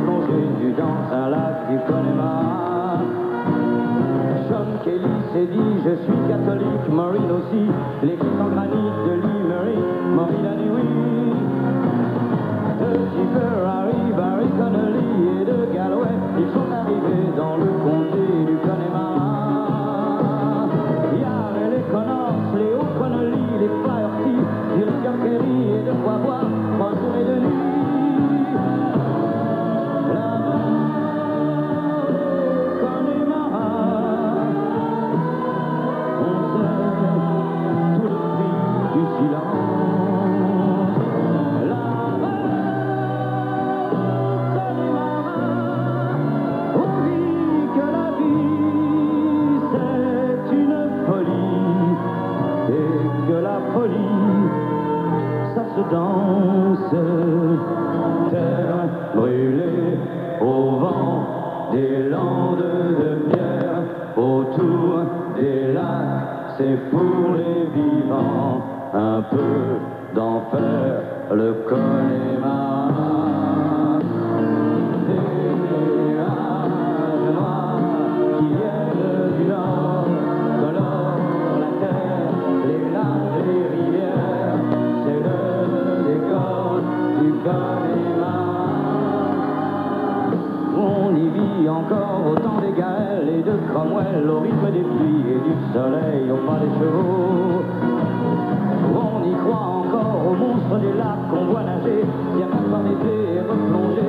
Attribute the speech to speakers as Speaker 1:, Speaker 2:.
Speaker 1: plongée nue dans un lac du Connemara. John Kelly s'est dit je suis catholique, Maureen aussi, l'église en granit de Limerick, Maureen a dit oui. De Tipperary, Barry Connolly et de Galway, ils sont arrivés dans le comté du Connemara. Il y avait les Connors, les O'Connolly, les Flaherty, du Kerry et de quoi voir 3 jours et 2 nuits. Ça se danse, terre brûlée au vent des landes de pierre, autour des lacs, c'est pour les vivants, un peu d'enfer, le Connemara. Des nuages noirs qui viennent du nord, colorent la terre, les lacs, les rivières, c'est le décor du Connemara. On y vit encore au temps des Gaëls et de Cromwell, au rythme des pluies et du soleil, au pas des chevaux. On y croit encore aux monstres des lacs qu'on voit nager, bien par d'été et replonger